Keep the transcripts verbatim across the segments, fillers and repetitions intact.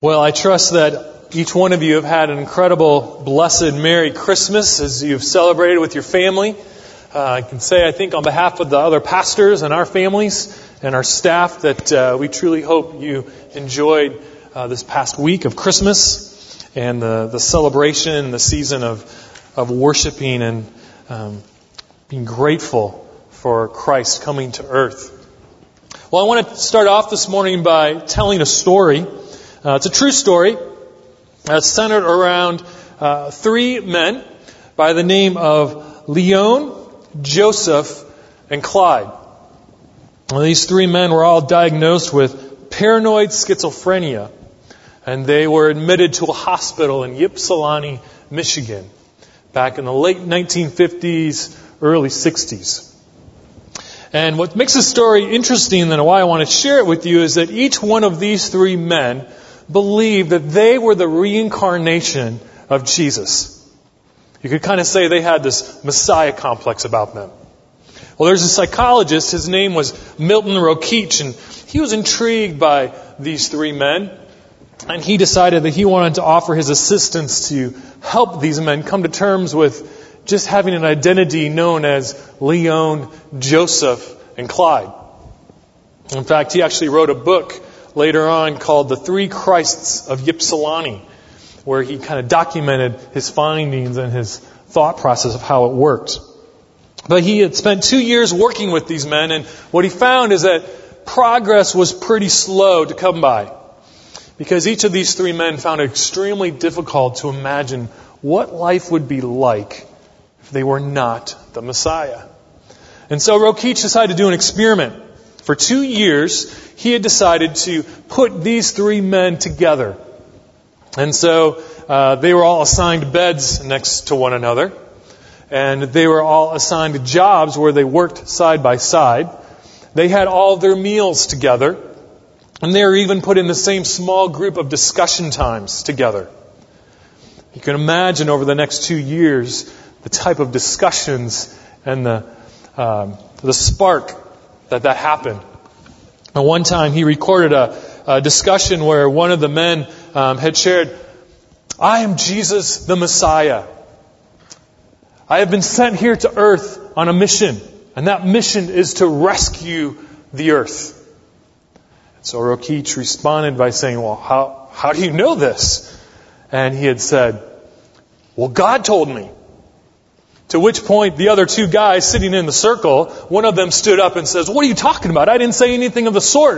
Well, I trust that each one of you have had an incredible, blessed, Merry Christmas as you've celebrated with your family. Uh, I can say, I think, on behalf of the other pastors and our families and our staff that uh, we truly hope you enjoyed uh, this past week of Christmas and the, the celebration, the season of, of worshiping and um, being grateful for Christ coming to earth. Well, I want to start off this morning by telling a story. Uh, it's a true story. It's centered around uh, three men by the name of Leon, Joseph, and Clyde. Well, these three men were all diagnosed with paranoid schizophrenia, and they were admitted to a hospital in Ypsilanti, Michigan, back in the late nineteen fifties, early sixties. And what makes this story interesting and why I want to share it with you is that each one of these three men believed that they were the reincarnation of Jesus. You could kind of say they had this Messiah complex about them. Well, there's a psychologist, his name was Milton Rokeach, and he was intrigued by these three men, and he decided that he wanted to offer his assistance to help these men come to terms with just having an identity known as Leon, Joseph, and Clyde. In fact, he actually wrote a book later on called The Three Christs of Ypsilanti, where he kind of documented his findings and his thought process of how it worked. But he had spent two years working with these men, and what he found is that progress was pretty slow to come by, because each of these three men found it extremely difficult to imagine what life would be like if they were not the Messiah. And so Rokeach decided to do an experiment. For two years, he had decided to put these three men together. And so uh, they were all assigned beds next to one another. And they were all assigned jobs where they worked side by side. They had all their meals together. And they were even put in the same small group of discussion times together. You can imagine over the next two years the type of discussions and the um, the spark that that happened. And one time he recorded a, a discussion where one of the men um, had shared, "I am Jesus the Messiah. I have been sent here to earth on a mission, and that mission is to rescue the earth." So Rokeach responded by saying, "Well, how, how do you know this?" And he had said, "Well, God told me." To which point, the other two guys sitting in the circle, one of them stood up and says, "What are you talking about? I didn't say anything of the sort."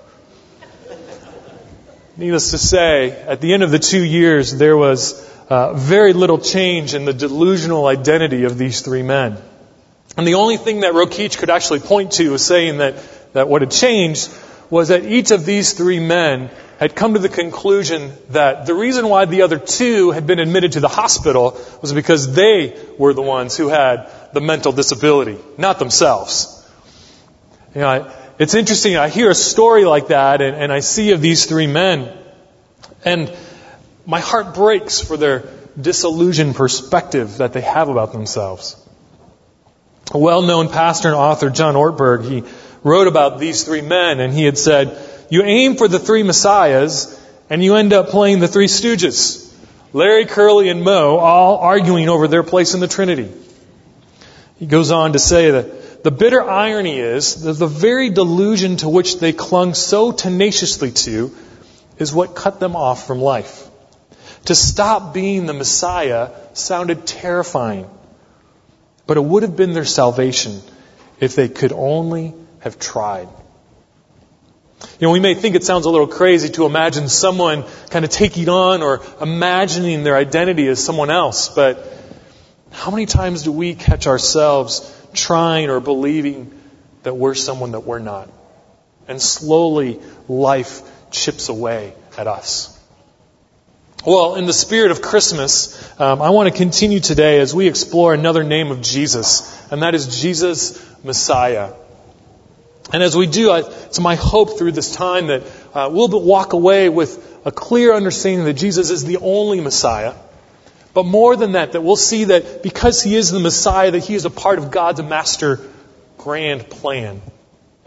Needless to say, at the end of the two years, there was uh, very little change in the delusional identity of these three men. And the only thing that Rokeach could actually point to was saying that, that what had changed was that each of these three men had come to the conclusion that the reason why the other two had been admitted to the hospital was because they were the ones who had the mental disability, not themselves. You know, I, it's interesting. I hear a story like that, and, and I see of these three men, and my heart breaks for their disillusioned perspective that they have about themselves. A well-known pastor and author, John Ortberg, he wrote about these three men, and he had said, "You aim for the three messiahs, and you end up playing the three stooges. Larry, Curly, and Moe, all arguing over their place in the Trinity." He goes on to say that the bitter irony is that the very delusion to which they clung so tenaciously to is what cut them off from life. To stop being the Messiah sounded terrifying, but it would have been their salvation if they could only have tried. You know, we may think it sounds a little crazy to imagine someone kind of taking on or imagining their identity as someone else, but how many times do we catch ourselves trying or believing that we're someone that we're not? And slowly life chips away at us. Well, in the spirit of Christmas, um, I want to continue today as we explore another name of Jesus, and that is Jesus Messiah. And as we do, it's my hope through this time that uh, we'll walk away with a clear understanding that Jesus is the only Messiah. But more than that, that we'll see that because He is the Messiah, that He is a part of God's master grand plan.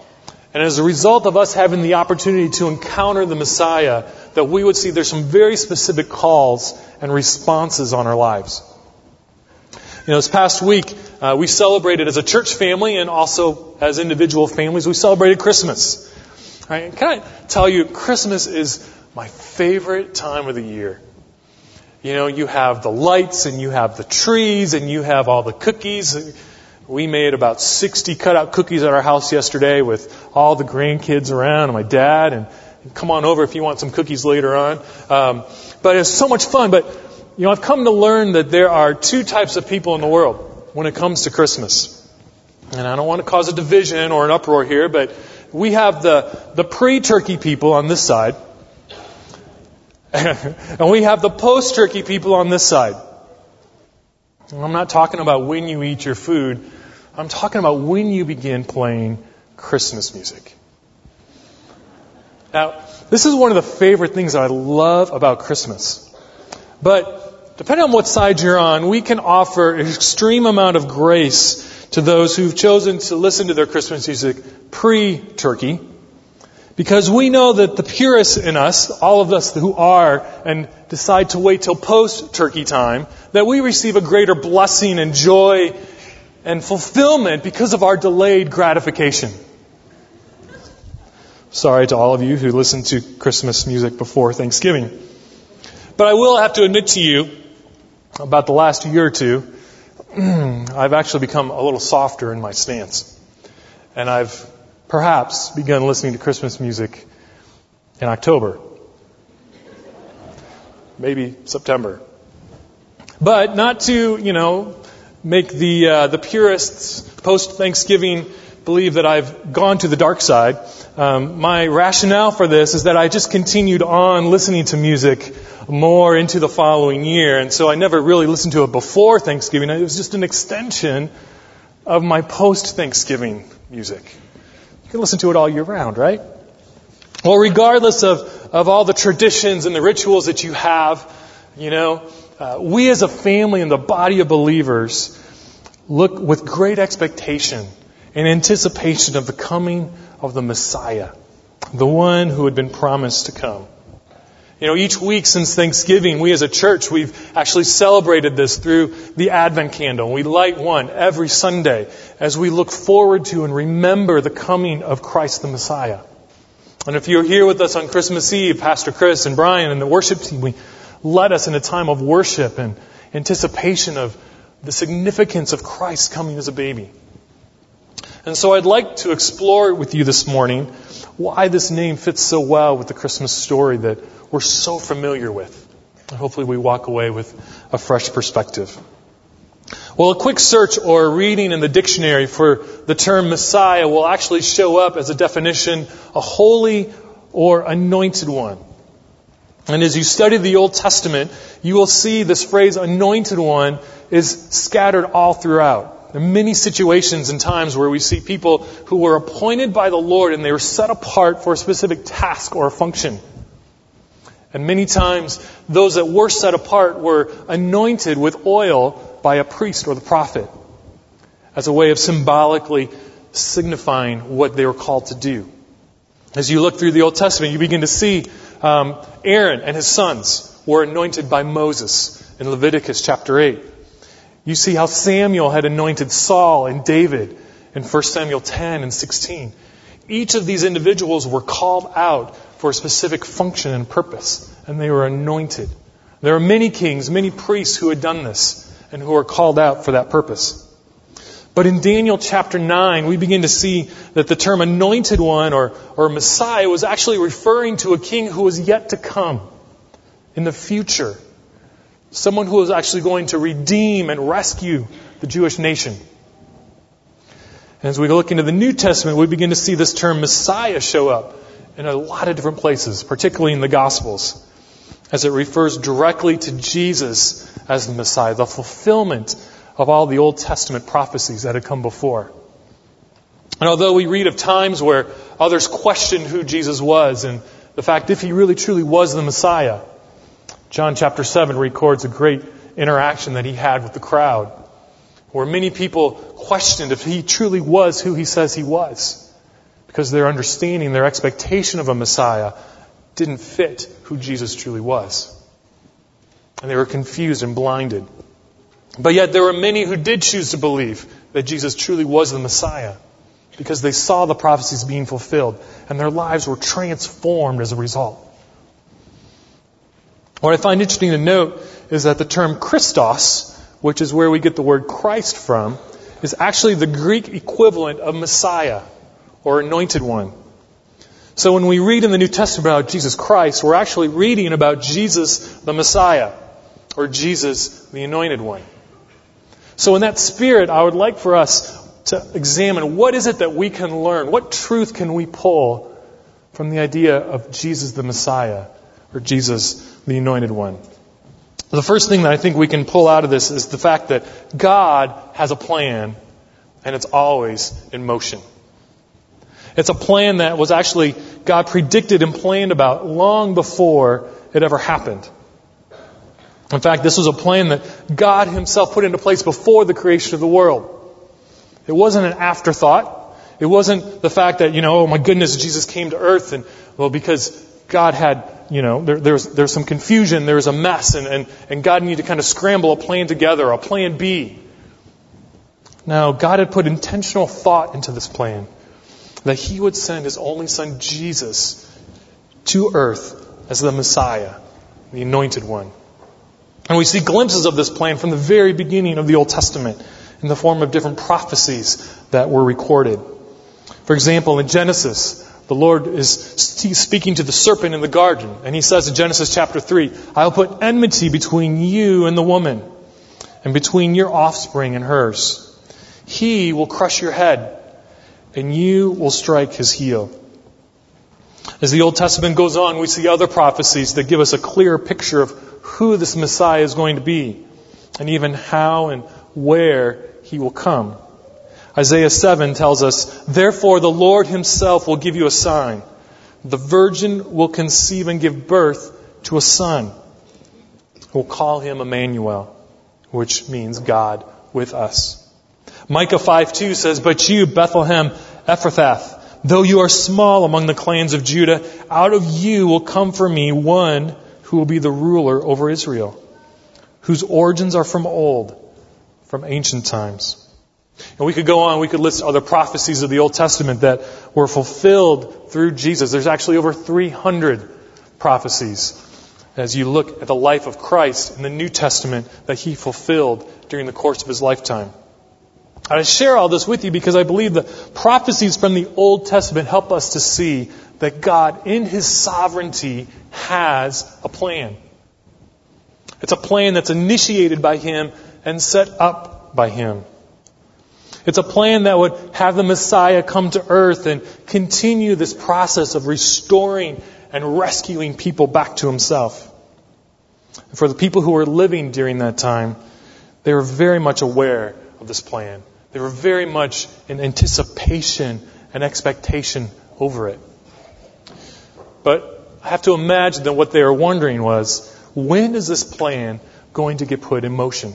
And as a result of us having the opportunity to encounter the Messiah, that we would see there's some very specific calls and responses on our lives. You know, this past week, uh, we celebrated as a church family and also as individual families, we celebrated Christmas. Right? Can I tell you, Christmas is my favorite time of the year. You know, you have the lights and you have the trees and you have all the cookies. We made about sixty cutout cookies at our house yesterday with all the grandkids around and my dad. And come on over if you want some cookies later on. Um, but it's so much fun. But, you know, I've come to learn that there are two types of people in the world when it comes to Christmas. And I don't want to cause a division or an uproar here, but we have the, the pre-turkey people on this side. And we have the post-turkey people on this side. And I'm not talking about when you eat your food. I'm talking about when you begin playing Christmas music. Now, this is one of the favorite things that I love about Christmas. But depending on what side you're on, we can offer an extreme amount of grace to those who've chosen to listen to their Christmas music pre-turkey. Because we know that the purists in us, all of us who are and decide to wait till post-turkey time, that we receive a greater blessing and joy and fulfillment because of our delayed gratification. Sorry to all of you who listen to Christmas music before Thanksgiving. But I will have to admit to you, about the last year or two, I've actually become a little softer in my stance. And I've perhaps begun listening to Christmas music in October. Maybe September. But not to, you know, make the uh, the purists post-Thanksgiving believe that I've gone to the dark side. Um, my rationale for this is that I just continued on listening to music more into the following year. And so I never really listened to it before Thanksgiving. It was just an extension of my post-Thanksgiving music. You can listen to it all year round, right? Well, regardless of, of all the traditions and the rituals that you have, you know, uh, we as a family and the body of believers look with great expectation and anticipation of the coming of the Messiah, the one who had been promised to come. You know, each week since Thanksgiving, we as a church, we've actually celebrated this through the Advent candle. We light one every Sunday as we look forward to and remember the coming of Christ the Messiah. And if you're here with us on Christmas Eve, Pastor Chris and Brian and the worship team, we led us in a time of worship and anticipation of the significance of Christ coming as a baby. And so I'd like to explore with you this morning why this name fits so well with the Christmas story that we're so familiar with. And hopefully we walk away with a fresh perspective. Well, a quick search or a reading in the dictionary for the term Messiah will actually show up as a definition, a holy or anointed one. And as you study the Old Testament, you will see this phrase, anointed one, is scattered all throughout. There are many situations and times where we see people who were appointed by the Lord and they were set apart for a specific task or a function. And many times, those that were set apart were anointed with oil by a priest or the prophet as a way of symbolically signifying what they were called to do. As you look through the Old Testament, you begin to see um, Aaron and his sons were anointed by Moses in Leviticus chapter eight. You see how Samuel had anointed Saul and David in First Samuel ten and sixteen. Each of these individuals were called out for a specific function and purpose, and they were anointed. There are many kings, many priests who had done this and who are called out for that purpose. But in Daniel chapter nine, we begin to see that the term anointed one or, or Messiah was actually referring to a king who was yet to come in the future. Someone who was actually going to redeem and rescue the Jewish nation. And as we look into the New Testament, we begin to see this term Messiah show up in a lot of different places, particularly in the Gospels, as it refers directly to Jesus as the Messiah, the fulfillment of all the Old Testament prophecies that had come before. And although we read of times where others questioned who Jesus was and the fact if he really truly was the Messiah, John chapter seven records a great interaction that he had with the crowd, where many people questioned if he truly was who he says he was. because their understanding, their expectation of a Messiah didn't fit who Jesus truly was. And they were confused and blinded. But yet there were many who did choose to believe that Jesus truly was the Messiah, because they saw the prophecies being fulfilled, and their lives were transformed as a result. What I find interesting to note is that the term Christos, which is where we get the word Christ from, is actually the Greek equivalent of Messiah, or Anointed One. So when we read in the New Testament about Jesus Christ, we're actually reading about Jesus the Messiah, or Jesus the Anointed One. So in that spirit, I would like for us to examine what is it that we can learn, what truth can we pull from the idea of Jesus the Messiah, or Jesus the Anointed One. The first thing that I think we can pull out of this is the fact that God has a plan, and it's always in motion. It's a plan that was actually God predicted and planned about long before it ever happened. In fact, this was a plan that God Himself put into place before the creation of the world. It wasn't an afterthought. It wasn't the fact that, you know, oh my goodness, Jesus came to earth, and, well, because God had, you know, there, there's there's some confusion, there was a mess, and, and, and God needed to kind of scramble a plan together, a plan B. Now, God had put intentional thought into this plan, that He would send His only Son, Jesus, to earth as the Messiah, the Anointed One. And we see glimpses of this plan from the very beginning of the Old Testament in the form of different prophecies that were recorded. For example, in Genesis, the Lord is speaking to the serpent in the garden, and He says in Genesis chapter three, "I'll put enmity between you and the woman, and between your offspring and hers. He will crush your head, and you will strike his heel." As the Old Testament goes on, we see other prophecies that give us a clearer picture of who this Messiah is going to be, and even how and where He will come. Isaiah seven tells us, "Therefore the Lord Himself will give you a sign. The virgin will conceive and give birth to a son. We'll call Him Emmanuel," which means God with us. Micah five two says, "But you, Bethlehem Ephrathah, though you are small among the clans of Judah, out of you will come for me one who will be the ruler over Israel, whose origins are from old, from ancient times." And we could go on, we could list other prophecies of the Old Testament that were fulfilled through Jesus. There's actually over three hundred prophecies as you look at the life of Christ in the New Testament that He fulfilled during the course of His lifetime. I share all this with you because I believe the prophecies from the Old Testament help us to see that God, in His sovereignty, has a plan. It's a plan that's initiated by Him and set up by Him. It's a plan that would have the Messiah come to earth and continue this process of restoring and rescuing people back to Himself. And for the people who were living during that time, they were very much aware of this plan. They were very much in anticipation and expectation over it. But I have to imagine that what they were wondering was, when is this plan going to get put in motion?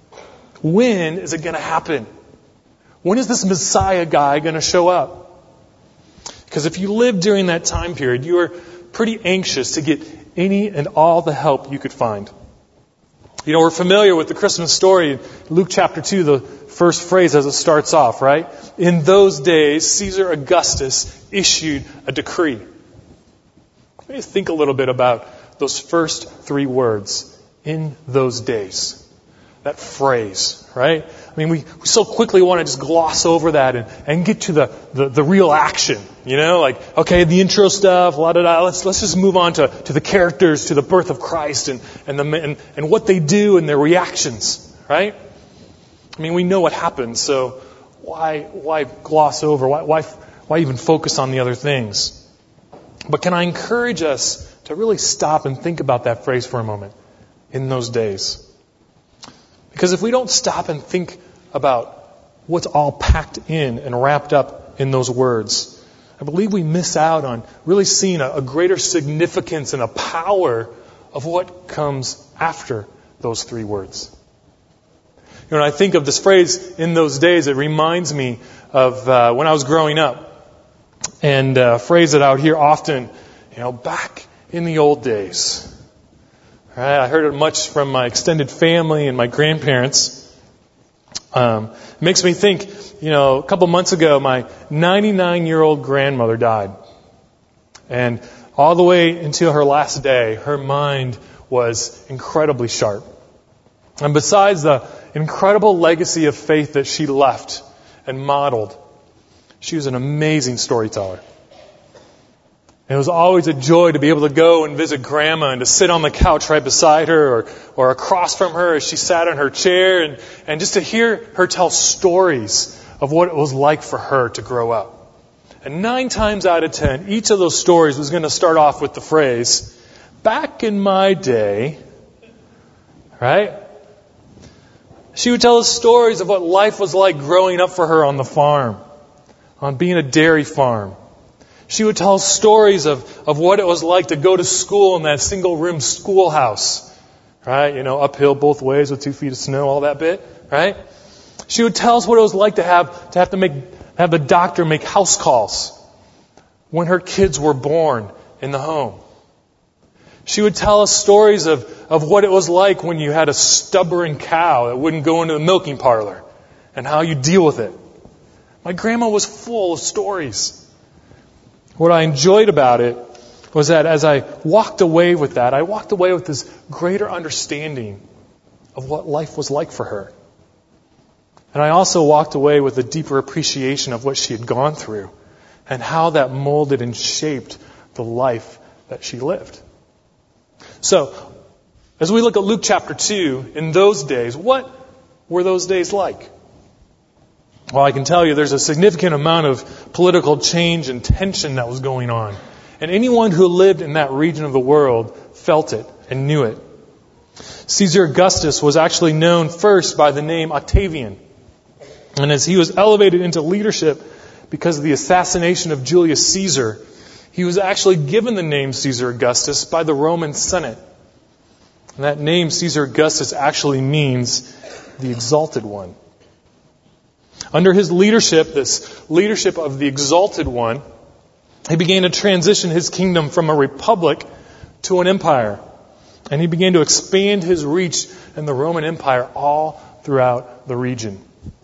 When is it going to happen? When is this Messiah guy going to show up? Because if you lived during that time period, you were pretty anxious to get any and all the help you could find. You know, we're familiar with the Christmas story. Luke chapter two, the first phrase as it starts off, right? "In those days, Caesar Augustus issued a decree." Let me think a little bit about those first three words, "in those days." That phrase, right? I mean, we, we so quickly want to just gloss over that and, and get to the, the, the real action. You know, like, okay, the intro stuff, la da da. Let's let's just move on to, to the characters, to the birth of Christ, and and the and, and what they do and their reactions, right? I mean, we know what happens, so why why gloss over? Why why why even focus on the other things? But can I encourage us to really stop and think about that phrase for a moment? In those days. Because if we don't stop and think about what's all packed in and wrapped up in those words, I believe we miss out on really seeing a, a greater significance and a power of what comes after those three words. You know, when I think of this phrase, "in those days," it reminds me of uh, when I was growing up. and uh, phrase it out here often, you know, back in the old days. Right? I heard it much from my extended family and my grandparents. Um, it makes me think, you know, a couple months ago, my ninety-nine-year-old grandmother died. And all the way until her last day, her mind was incredibly sharp. And besides the incredible legacy of faith that she left and modeled, she was an amazing storyteller. And it was always a joy to be able to go and visit Grandma and to sit on the couch right beside her or, or across from her as she sat in her chair and, and just to hear her tell stories of what it was like for her to grow up. And nine times out of ten, each of those stories was going to start off with the phrase, back in my day, right? She would tell us stories of what life was like growing up for her on the farm, on being a dairy farm. She would tell stories of, of what it was like to go to school in that single-room schoolhouse. Right? You know, uphill both ways with two feet of snow, all that bit. Right? She would tell us what it was like to have to have to make have the doctor make house calls when her kids were born in the home. She would tell us stories of, of what it was like when you had a stubborn cow that wouldn't go into the milking parlor and how you deal with it. My grandma was full of stories. What I enjoyed about it was that as I walked away with that, I walked away with this greater understanding of what life was like for her. And I also walked away with a deeper appreciation of what she had gone through and how that molded and shaped the life that she lived. So, as we look at Luke chapter two, in those days, what were those days like? Well, I can tell you there's a significant amount of political change and tension that was going on. And anyone who lived in that region of the world felt it and knew it. Caesar Augustus was actually known first by the name Octavian. And as he was elevated into leadership because of the assassination of Julius Caesar, he was actually given the name Caesar Augustus by the Roman Senate. And that name, Caesar Augustus, actually means the exalted one. Under his leadership, this leadership of the exalted one, he began to transition his kingdom from a republic to an empire. And he began to expand his reach in the Roman Empire all throughout the region.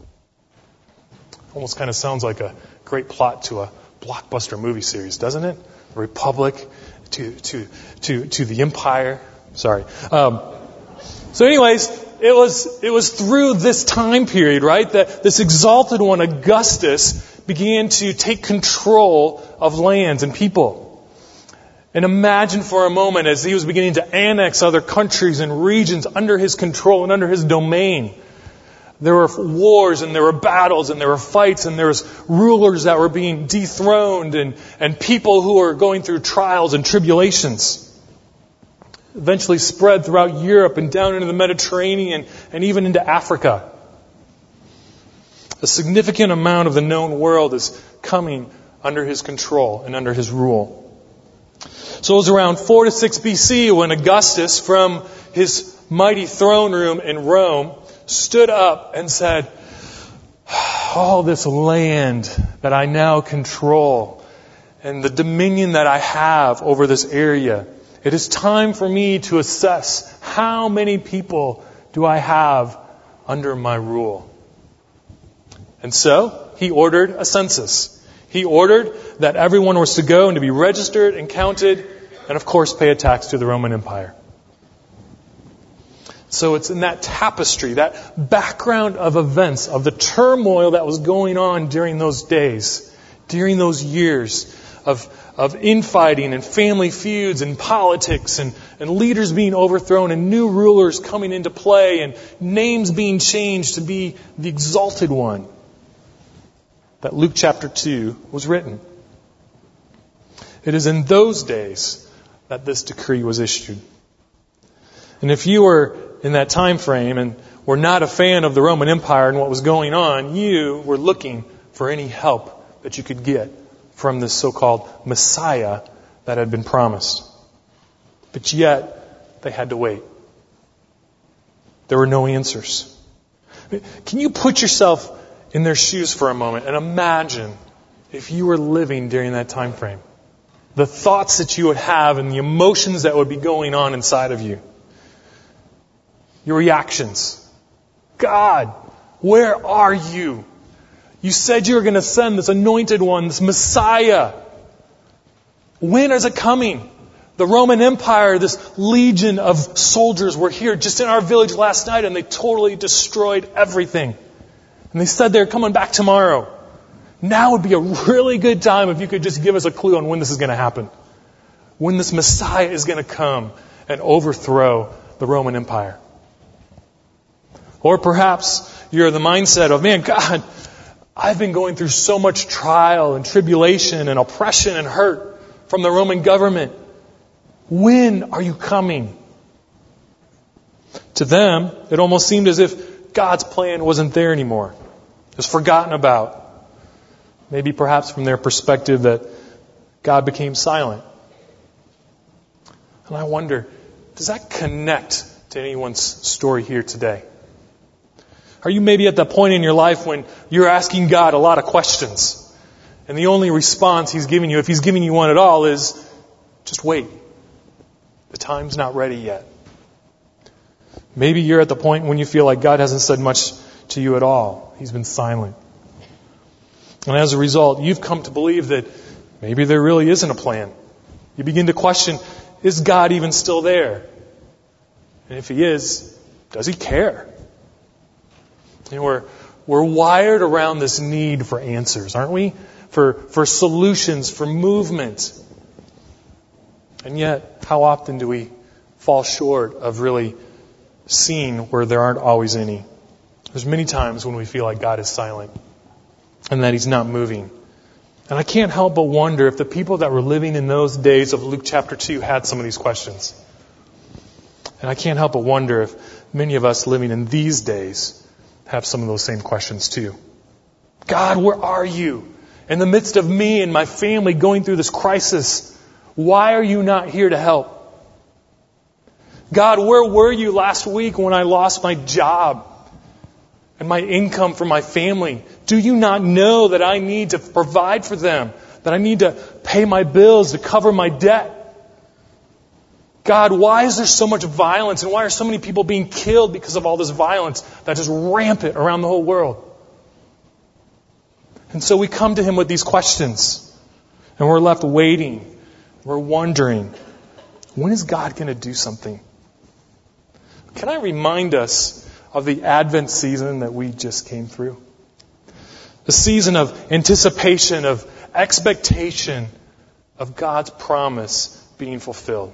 Almost kind of sounds like a great plot to a blockbuster movie series, doesn't it? The republic to to to to the empire. Sorry. Um, so, anyways, it was it was through this time period, right, that this exalted one, Augustus, began to take control of lands and people. And imagine for a moment as he was beginning to annex other countries and regions under his control and under his domain. There were wars and there were battles and there were fights and there was rulers that were being dethroned and, and people who were going through trials and tribulations. Eventually spread throughout Europe and down into the Mediterranean and even into Africa. A significant amount of the known world is coming under his control and under his rule. So it was around four to six B C when Augustus, from his mighty throne room in Rome, stood up and said, all this land that I now control and the dominion that I have over this area, it is time for me to assess how many people do I have under my rule. And so he ordered a census. He ordered that everyone was to go and to be registered and counted and, of course, pay a tax to the Roman Empire. So it's in that tapestry, that background of events, of the turmoil that was going on during those days, during those years of, of infighting and family feuds and politics and, and leaders being overthrown and new rulers coming into play and names being changed to be the exalted one, that Luke chapter two was written. It is in those days that this decree was issued. And if you were in that time frame and were not a fan of the Roman Empire and what was going on, you were looking for any help that you could get from this so-called Messiah that had been promised. But yet, they had to wait. There were no answers. Can you put yourself in their shoes for a moment and imagine if you were living during that time frame. The thoughts that you would have and the emotions that would be going on inside of you. Your reactions. God, where are you? You said you were going to send this anointed one, this Messiah. When is it coming? The Roman Empire, this legion of soldiers were here just in our village last night and they totally destroyed everything. And they said they're coming back tomorrow. Now would be a really good time if you could just give us a clue on when this is going to happen. When this Messiah is going to come and overthrow the Roman Empire. Or perhaps you're the mindset of, man, God, I've been going through so much trial and tribulation and oppression and hurt from the Roman government. When are you coming? To them, it almost seemed as if God's plan wasn't there anymore. It was forgotten about. Maybe perhaps from their perspective that God became silent. And I wonder, does that connect to anyone's story here today? Are you maybe at that point in your life when you're asking God a lot of questions, and the only response He's giving you, if He's giving you one at all, is just wait. The time's not ready yet. Maybe you're at the point when you feel like God hasn't said much to you at all. He's been silent. And as a result, you've come to believe that maybe there really isn't a plan. You begin to question, is God even still there? And if He is, does He care? You know, we're, we're wired around this need for answers, aren't we? For, for solutions, for movement. And yet, how often do we fall short of really seeing where there aren't always any? There's many times when we feel like God is silent and that He's not moving. And I can't help but wonder if the people that were living in those days of Luke chapter two had some of these questions. And I can't help but wonder if many of us living in these days have some of those same questions too. God, where are you? In the midst of me and my family going through this crisis, why are you not here to help? God, where were you last week when I lost my job and my income for my family? Do you not know that I need to provide for them? That I need to pay my bills, to cover my debt? God, why is there so much violence? And why are so many people being killed because of all this violence that's just rampant around the whole world? And so we come to Him with these questions. And we're left waiting. We're wondering, when is God going to do something? Can I remind us of the Advent season that we just came through? The season of anticipation, of expectation of God's promise being fulfilled.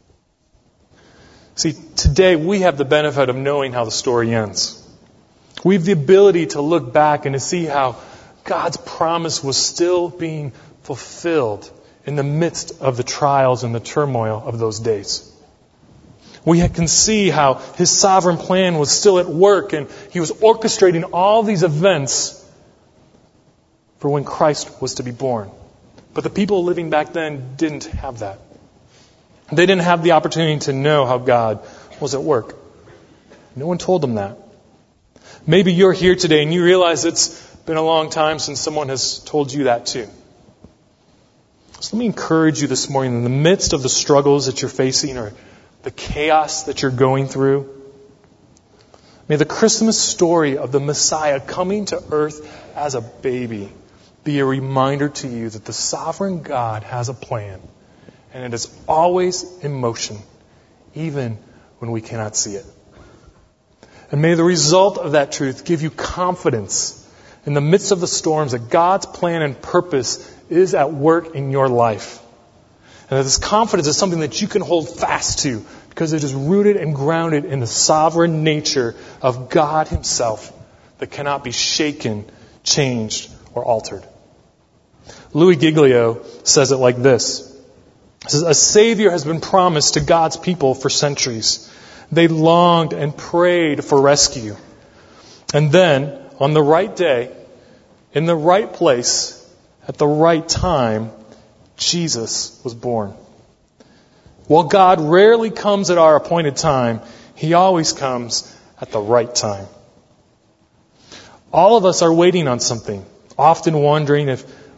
See, today we have the benefit of knowing how the story ends. We have the ability to look back and to see how God's promise was still being fulfilled in the midst of the trials and the turmoil of those days. We can see how His sovereign plan was still at work and He was orchestrating all these events for when Christ was to be born. But the people living back then didn't have that. They didn't have the opportunity to know how God was at work. No one told them that. Maybe you're here today and you realize it's been a long time since someone has told you that too. So let me encourage you this morning, in the midst of the struggles that you're facing or the chaos that you're going through, may the Christmas story of the Messiah coming to earth as a baby be a reminder to you that the sovereign God has a plan, and it is always in motion, even when we cannot see it. And may the result of that truth give you confidence in the midst of the storms that God's plan and purpose is at work in your life. And that this confidence is something that you can hold fast to because it is rooted and grounded in the sovereign nature of God Himself that cannot be shaken, changed, or altered. Louis Giglio says it like this. He says, a Savior has been promised to God's people for centuries. They longed and prayed for rescue. And then, on the right day, in the right place, at the right time, Jesus was born. While God rarely comes at our appointed time, He always comes at the right time. All of us are waiting on something, often wondering if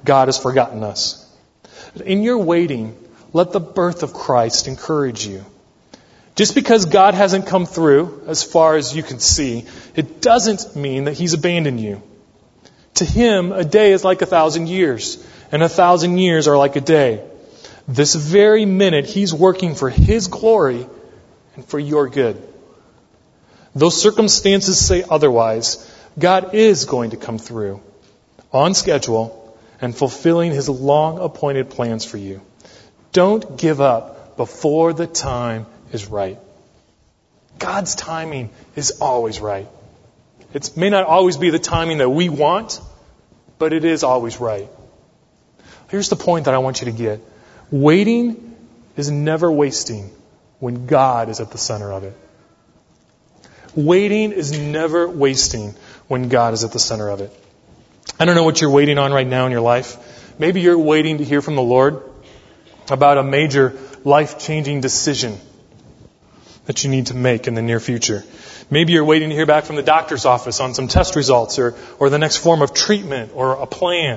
God has forgotten us. In your waiting, let the birth of Christ encourage you. Just because God hasn't come through as far as you can see, it doesn't mean that He's abandoned you. To Him, a day is like a thousand years, and a thousand years are like a day. This very minute, He's working for His glory and for your good. Though circumstances say otherwise, God is going to come through on schedule and fulfilling His long-appointed plans for you. Don't give up before the time is right. God's timing is always right. It may not always be the timing that we want, but it is always right. Here's the point that I want you to get. Waiting is never wasting when God is at the center of it. Waiting is never wasting when God is at the center of it. I don't know what you're waiting on right now in your life. Maybe you're waiting to hear from the Lord about a major life-changing decision that you need to make in the near future. Maybe you're waiting to hear back from the doctor's office on some test results or, or the next form of treatment or a plan.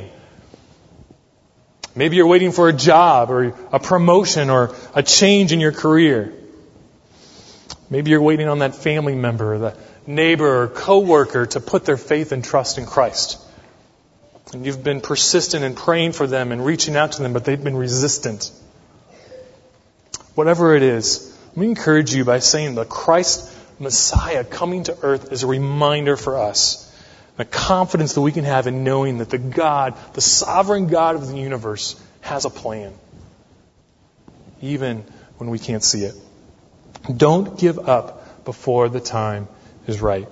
Maybe you're waiting for a job or a promotion or a change in your career. Maybe you're waiting on that family member or the neighbor or coworker to put their faith and trust in Christ. And you've been persistent in praying for them and reaching out to them, but they've been resistant. Whatever it is, let me encourage you by saying that Christ Messiah coming to earth is a reminder for us. The confidence that we can have in knowing that the God, the sovereign God of the universe, has a plan. Even when we can't see it. Don't give up before the time is right.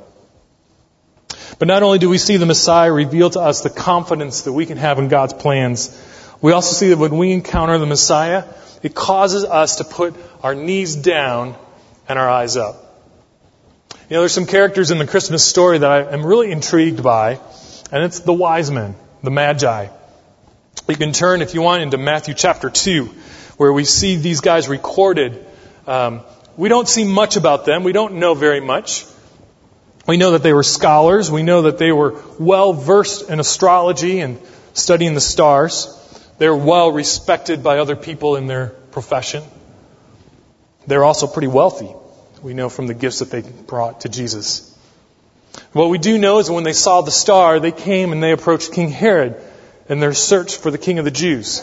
But not only do we see the Messiah reveal to us the confidence that we can have in God's plans, we also see that when we encounter the Messiah, it causes us to put our knees down and our eyes up. You know, there's some characters in the Christmas story that I am really intrigued by, and it's the wise men, the Magi. You can turn, if you want, into Matthew chapter two, where we see these guys recorded. Um, we don't see much about them. We don't know very much. We know that they were scholars. We know that they were well versed in astrology and studying the stars. They were well respected by other people in their profession. They're also pretty wealthy. We know from the gifts that they brought to Jesus. What we do know is when they saw the star, they came and they approached King Herod in their search for the King of the Jews.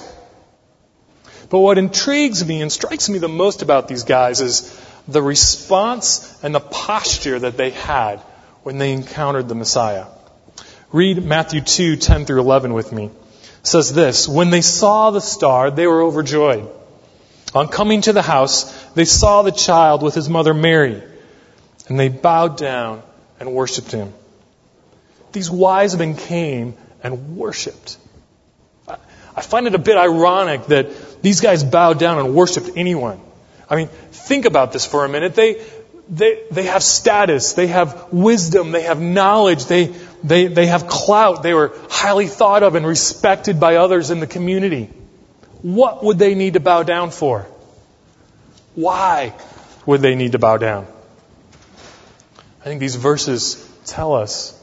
But what intrigues me and strikes me the most about these guys is the response and the posture that they had when they encountered the Messiah. Read Matthew two, ten through eleven with me. It says this, when they saw the star, they were overjoyed. On coming to the house, they saw the child with his mother Mary, and they bowed down and worshipped him. These wise men came and worshipped. I find it a bit ironic that these guys bowed down and worshipped anyone. I mean, think about this for a minute. They they they have status, they have wisdom, they have knowledge, they they they have clout. They were highly thought of and respected by others in the community. What would they need to bow down for? Why would they need to bow down? I think these verses tell us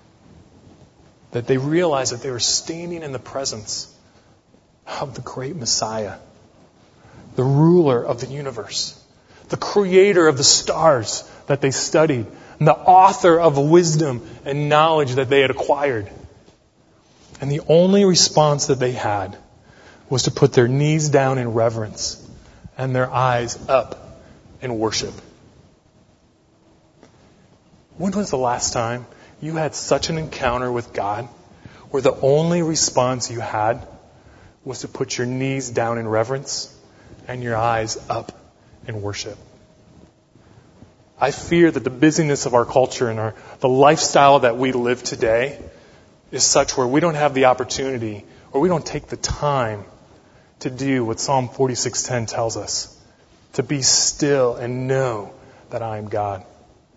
that they realized that they were standing in the presence of the great Messiah, the ruler of the universe, the creator of the stars that they studied, and the author of wisdom and knowledge that they had acquired. And the only response that they had was to put their knees down in reverence and their eyes up in worship. When was the last time you had such an encounter with God where the only response you had was to put your knees down in reverence and your eyes up in worship? I fear that the busyness of our culture and our, the lifestyle that we live today is such where we don't have the opportunity or we don't take the time to do what Psalm forty-six ten tells us, to be still and know that I am God.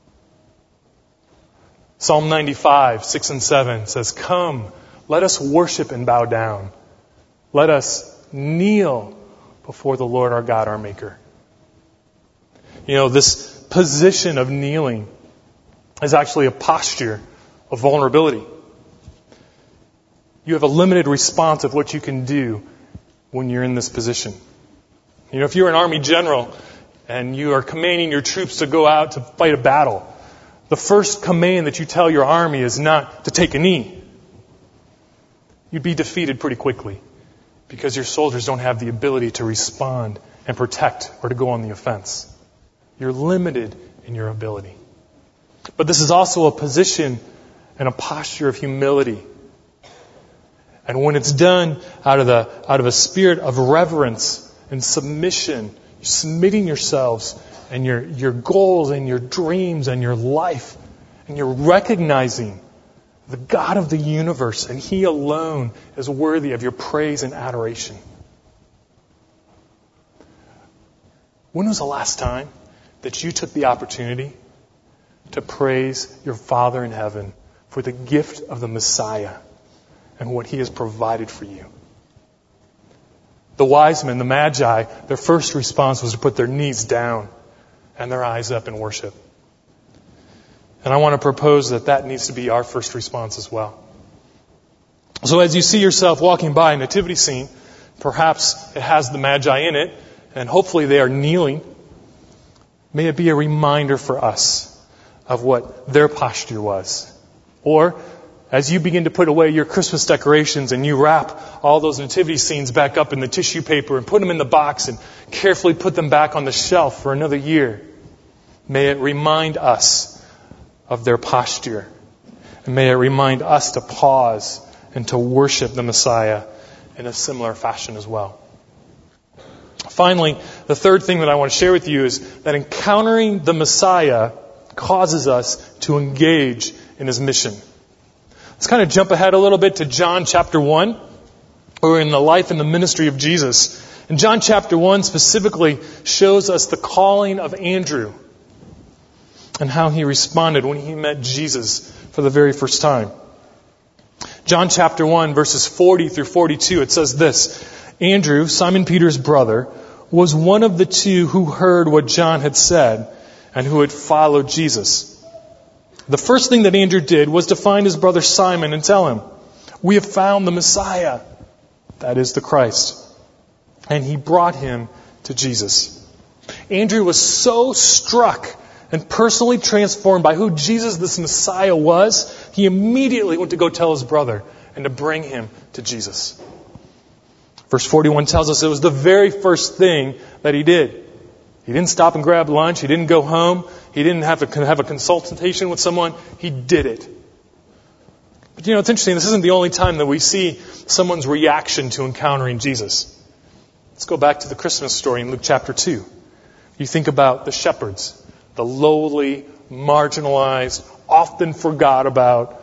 Psalm ninety-five, six and seven says, come, let us worship and bow down. Let us kneel before the Lord our God, our Maker. You know, this position of kneeling is actually a posture of vulnerability. you have a limited response of what you can do when you're in this position. You know, if you're an army general and you are commanding your troops to go out to fight a battle, the first command that you tell your army is not to take a knee. You'd be defeated pretty quickly because your soldiers don't have the ability to respond and protect or to go on the offense. You're limited in your ability. But this is also a position and a posture of humility. And when it's done out of the out of a spirit of reverence and submission, you're submitting yourselves and your, your goals and your dreams and your life, and you're recognizing the God of the universe, and He alone is worthy of your praise and adoration. When was the last time that you took the opportunity to praise your Father in heaven for the gift of the Messiah and what He has provided for you? The wise men, the Magi, their first response was to put their knees down and their eyes up in worship. And I want to propose that that needs to be our first response as well. So as you see yourself walking by a nativity scene, perhaps it has the Magi in it, and hopefully they are kneeling. May it be a reminder for us of what their posture was. Or, as you begin to put away your Christmas decorations and you wrap all those nativity scenes back up in the tissue paper and put them in the box and carefully put them back on the shelf for another year, may it remind us of their posture. And may it remind us to pause and to worship the Messiah in a similar fashion as well. Finally, the third thing that I want to share with you is that encountering the Messiah causes us to engage in His mission. Let's kind of jump ahead a little bit to John chapter one. We're in the life and the ministry of Jesus. And John chapter one specifically shows us the calling of Andrew and how he responded when he met Jesus for the very first time. John chapter one, verses forty through forty-two, it says this: Andrew, Simon Peter's brother, was one of the two who heard what John had said and who had followed Jesus. The first thing that Andrew did was to find his brother Simon and tell him, "We have found the Messiah," that is the Christ. And he brought him to Jesus. Andrew was so struck and personally transformed by who Jesus, this Messiah, was, he immediately went to go tell his brother and to bring him to Jesus. Verse forty-one tells us it was the very first thing that he did. He didn't stop and grab lunch. He didn't go home. He didn't have to have a consultation with someone. He did it. But you know, it's interesting. This isn't the only time that we see someone's reaction to encountering Jesus. Let's go back to the Christmas story in Luke chapter two. You think about the shepherds, the lowly, marginalized, often forgot about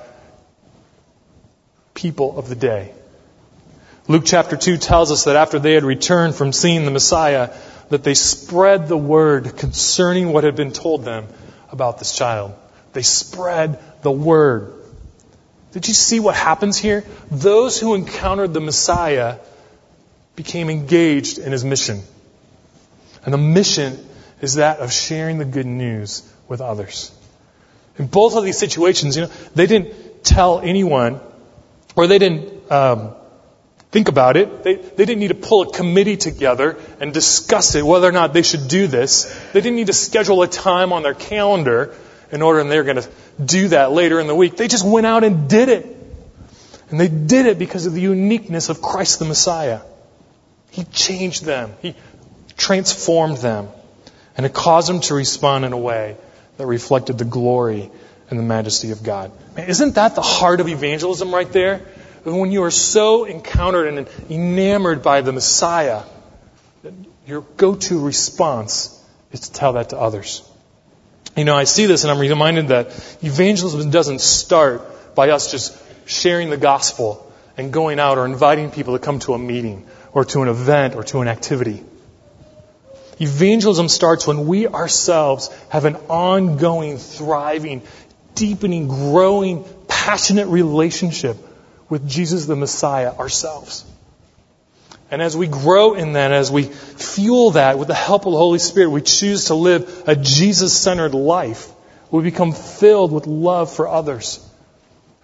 people of the day. Luke chapter two tells us that after they had returned from seeing the Messiah, that they spread the word concerning what had been told them about this child. They spread the word. Did you see what happens here? Those who encountered the Messiah became engaged in His mission. And the mission is that of sharing the good news with others. In both of these situations, you know, they didn't tell anyone, or they didn't um, think about it. They, they didn't need to pull a committee together and discuss it, whether or not they should do this. They didn't need to schedule a time on their calendar in order, and they're going to do that later in the week. They just went out and did it. And they did it because of the uniqueness of Christ the Messiah. He changed them. He transformed them. And it caused them to respond in a way that reflected the glory and the majesty of God. Man, isn't that the heart of evangelism right there? When you are so encountered and enamored by the Messiah, your go-to response is to tell that to others. You know, I see this and I'm reminded that evangelism doesn't start by us just sharing the gospel and going out or inviting people to come to a meeting or to an event or to an activity. Evangelism starts when we ourselves have an ongoing, thriving, deepening, growing, passionate relationship with Jesus the Messiah ourselves. And as we grow in that, as we fuel that with the help of the Holy Spirit, we choose to live a Jesus-centered life. We become filled with love for others.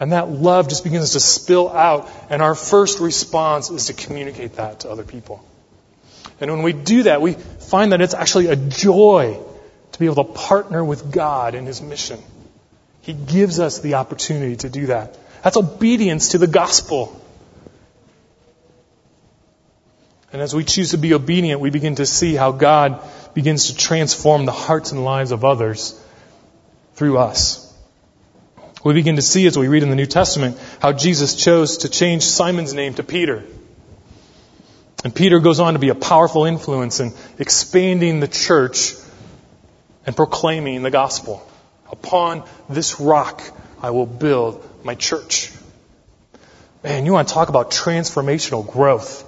And that love just begins to spill out. And our first response is to communicate that to other people. And when we do that, we find that it's actually a joy to be able to partner with God in His mission. He gives us the opportunity to do that. That's obedience to the gospel. And as we choose to be obedient, we begin to see how God begins to transform the hearts and lives of others through us. We begin to see, as we read in the New Testament, how Jesus chose to change Simon's name to Peter. And Peter goes on to be a powerful influence in expanding the church and proclaiming the gospel. Upon this rock I will build my church. Man, you want to talk about transformational growth.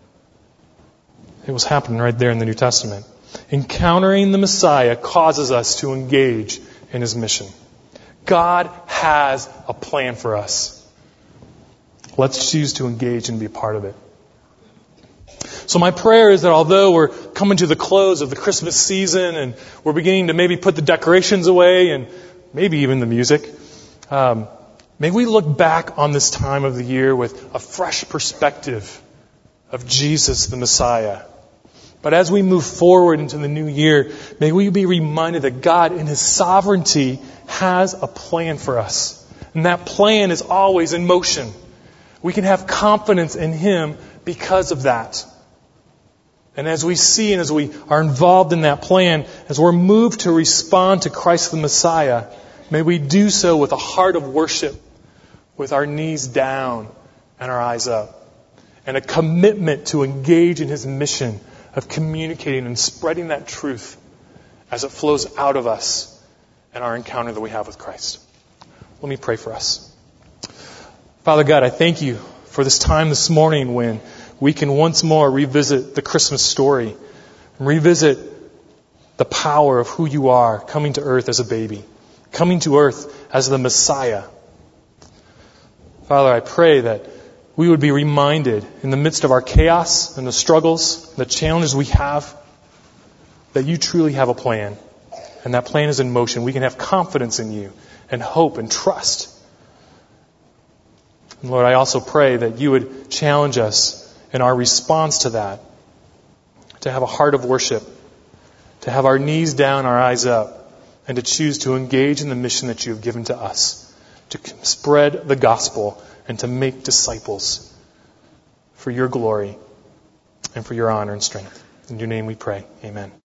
It was happening right there in the New Testament. Encountering the Messiah causes us to engage in His mission. God has a plan for us. Let's choose to engage and be a part of it. So my prayer is that although we're coming to the close of the Christmas season and we're beginning to maybe put the decorations away and maybe even the music, um, may we look back on this time of the year with a fresh perspective of Jesus the Messiah. But as we move forward into the new year, may we be reminded that God in His sovereignty has a plan for us. And that plan is always in motion. We can have confidence in Him because of that. And as we see and as we are involved in that plan, as we're moved to respond to Christ the Messiah, may we do so with a heart of worship, with our knees down and our eyes up, and a commitment to engage in His mission of communicating and spreading that truth as it flows out of us and our encounter that we have with Christ. Let me pray for us. Father God, I thank You for this time this morning when we can once more revisit the Christmas story and revisit the power of who You are coming to earth as a baby, coming to earth as the Messiah. Father, I pray that we would be reminded in the midst of our chaos and the struggles, the challenges we have, that You truly have a plan. And that plan is in motion. We can have confidence in You and hope and trust. And Lord, I also pray that You would challenge us in our response to that, to have a heart of worship, to have our knees down, our eyes up, and to choose to engage in the mission that You have given to us, to spread the gospel and to make disciples for Your glory and for Your honor and strength. In Your name we pray. Amen.